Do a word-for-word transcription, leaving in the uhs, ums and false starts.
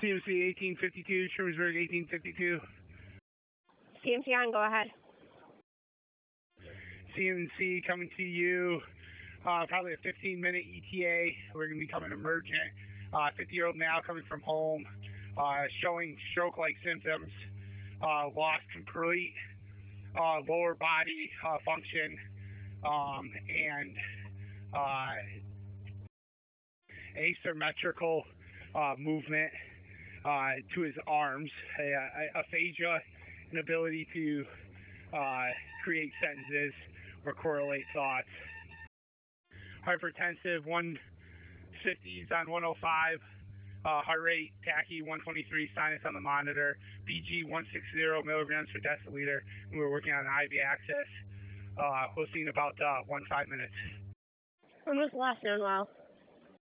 C M C eighteen fifty-two, Shermansburg eighteen fifty-two. C M C on, go ahead. C M C coming to you, uh, probably a fifteen minute E T A. We're going to be coming emergent. Uh, fifty-year-old male coming from home, uh, showing stroke-like symptoms, uh, lost complete uh, lower body uh, function, um, and uh, asymmetrical uh, movement uh, to his arms, a, aphasia, an ability to uh, create sentences or correlate thoughts. Hypertensive, one fifties on one oh five, uh, heart rate, tachy, one twenty-three, sinus on the monitor, B G one sixty milligrams per deciliter, and we're working on I V access. Uh, we'll see in about uh, one, five minutes. When was the last known well?